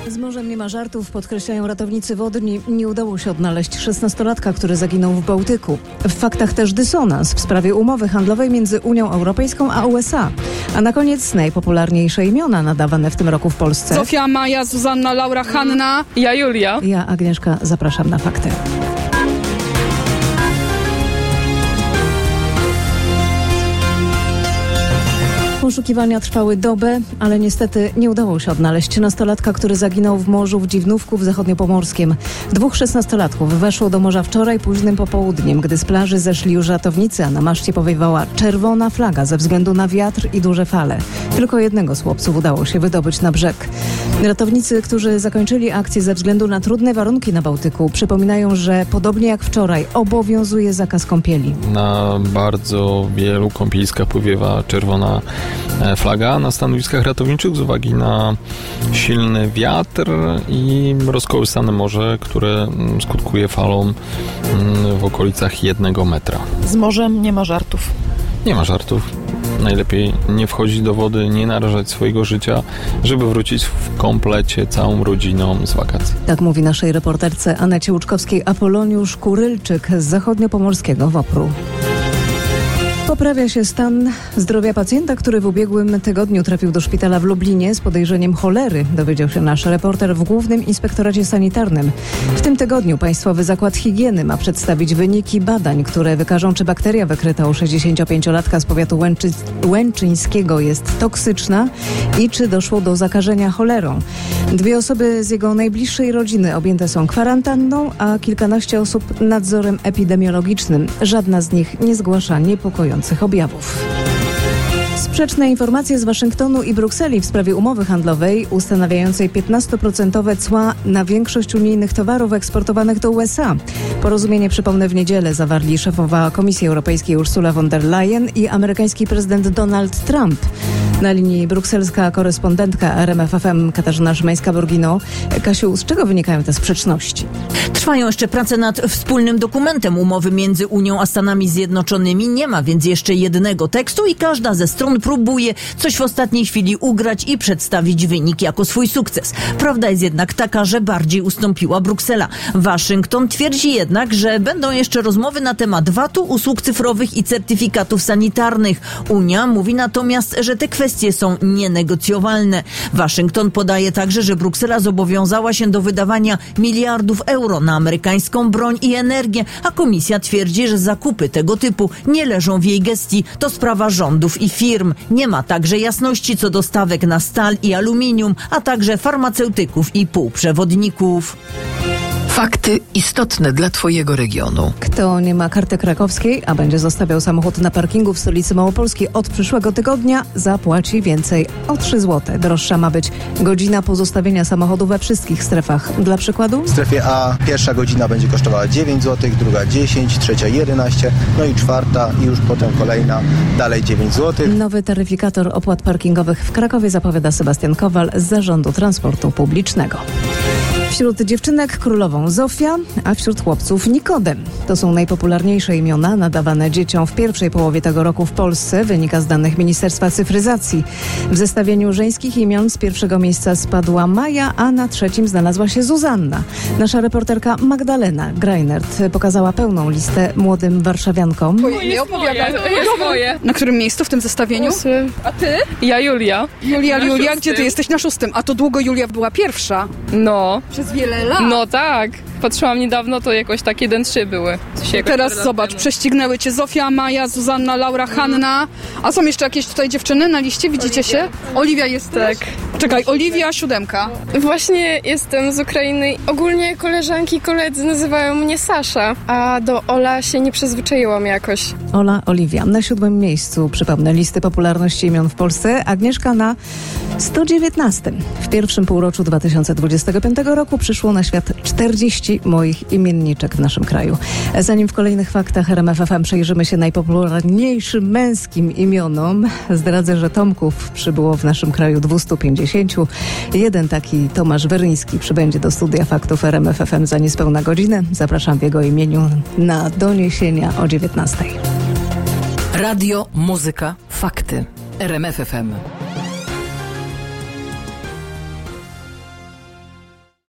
Z morzem nie ma żartów, podkreślają ratownicy wodni. Nie udało się odnaleźć 16-latka, który zaginął w Bałtyku. W faktach też dysonans w sprawie umowy handlowej między Unią Europejską a USA. A na koniec najpopularniejsze imiona nadawane w tym roku w Polsce. Zofia, Maja, Zuzanna, Laura, Hanna. Ja, Julia. Ja, Agnieszka, zapraszam na fakty. Poszukiwania trwały dobę, ale niestety nie udało się odnaleźć nastolatka, który zaginął w morzu w Dziwnówku w zachodniopomorskim. 2 16-latków weszło do morza wczoraj późnym popołudniem, gdy z plaży zeszli już ratownicy, a na maszcie powiewała czerwona flaga ze względu na wiatr i duże fale. Tylko jednego z chłopców udało się wydobyć na brzeg. Ratownicy, którzy zakończyli akcję ze względu na trudne warunki na Bałtyku, przypominają, że podobnie jak wczoraj obowiązuje zakaz kąpieli. Na bardzo wielu kąpieliskach powiewa czerwona flaga. Na stanowiskach ratowniczych z uwagi na silny wiatr i rozkołysane morze, które skutkuje falą w okolicach 1 metra. Z morzem nie ma żartów. Nie ma żartów. Najlepiej nie wchodzić do wody, nie narażać swojego życia, żeby wrócić w komplecie całą rodziną z wakacji. Tak mówi naszej reporterce Anecie Łuczkowskiej Apoloniusz Kurylczyk z zachodniopomorskiego WOPR-u. Poprawia się stan zdrowia pacjenta, który w ubiegłym tygodniu trafił do szpitala w Lublinie z podejrzeniem cholery, dowiedział się nasz reporter w Głównym Inspektoracie Sanitarnym. W tym tygodniu Państwowy Zakład Higieny ma przedstawić wyniki badań, które wykażą, czy bakteria wykryta u 65-latka z powiatu łęczyńskiego jest toksyczna i czy doszło do zakażenia cholerą. 2 osoby z jego najbliższej rodziny objęte są kwarantanną, a kilkanaście osób nadzorem epidemiologicznym. Żadna z nich nie zgłasza niepokojących objawów. Sprzeczne informacje z Waszyngtonu i Brukseli w sprawie umowy handlowej ustanawiającej 15% cła na większość unijnych towarów eksportowanych do USA. Porozumienie, przypomnę, w niedzielę zawarli szefowa Komisji Europejskiej Ursula von der Leyen i amerykański prezydent Donald Trump. Na linii brukselska korespondentka RMF FM Katarzyna Szymańska-Borgino. Kasiu, z czego wynikają te sprzeczności? Trwają jeszcze prace nad wspólnym dokumentem umowy między Unią a Stanami Zjednoczonymi. Nie ma więc jeszcze jednego tekstu i każda ze stron próbuje coś w ostatniej chwili ugrać i przedstawić wynik jako swój sukces. Prawda jest jednak taka, że bardziej ustąpiła Bruksela. Waszyngton twierdzi jednak, że będą jeszcze rozmowy na temat VAT-u, usług cyfrowych i certyfikatów sanitarnych. Unia mówi natomiast, że te kwestie są nienegocjowalne. Waszyngton podaje także, że Bruksela zobowiązała się do wydawania miliardów euro na amerykańską broń i energię, a Komisja twierdzi, że zakupy tego typu nie leżą w jej gestii. To sprawa rządów i firm. Nie ma także jasności co do stawek na stal i aluminium, a także farmaceutyków i półprzewodników. Fakty istotne dla Twojego regionu. Kto nie ma karty krakowskiej, a będzie zostawiał samochód na parkingu w stolicy Małopolskiej od przyszłego tygodnia, zapłaci więcej o 3 zł. Droższa ma być godzina pozostawienia samochodu we wszystkich strefach. Dla przykładu? W strefie A pierwsza godzina będzie kosztowała 9 zł, druga 10, trzecia 11, no i czwarta i już potem kolejna dalej 9 zł. Nowy taryfikator opłat parkingowych w Krakowie zapowiada Sebastian Kowal z Zarządu Transportu Publicznego. Wśród dziewczynek królową Zofia, a wśród chłopców Nikodem. To są najpopularniejsze imiona nadawane dzieciom w pierwszej połowie tego roku w Polsce, wynika z danych Ministerstwa Cyfryzacji. W zestawieniu żeńskich imion z pierwszego miejsca spadła Maja, a na 3. znalazła się Zuzanna. Nasza reporterka Magdalena Greinert pokazała pełną listę młodym warszawiankom. Nie opowiadaj. Moje. Na którym miejscu w tym zestawieniu? 8. A ty? Ja, Julia. Julia, gdzie ty jesteś? Na 6. A to długo Julia była pierwsza. No. Przez wiele lat. No tak. Patrzyłam niedawno, to jakoś tak 1-3 były. Teraz zobacz, prześcignęły cię Zofia, Maja, Zuzanna, Laura, Hanna. A są jeszcze jakieś tutaj dziewczyny na liście? Widzicie się? Oliwia jest Tak. Czekaj, Oliwia 7. Właśnie jestem z Ukrainy. Ogólnie koleżanki i koledzy nazywają mnie Sasza, a do Ola się nie przyzwyczaiłam jakoś. Ola, Oliwia. Na 7. miejscu, przypomnę, listy popularności imion w Polsce. Agnieszka na 119. W pierwszym półroczu 2025 roku przyszło na świat 40 moich imienniczek w naszym kraju. Zanim w kolejnych faktach RMF FM przejrzymy się najpopularniejszym męskim imionom, zdradzę, że Tomków przybyło w naszym kraju 250. Jeden taki, Tomasz Weryński, przybędzie do studia faktów RMF FM za niespełna godzinę. Zapraszam w jego imieniu na doniesienia o 19. Radio, muzyka, fakty. RMF FM.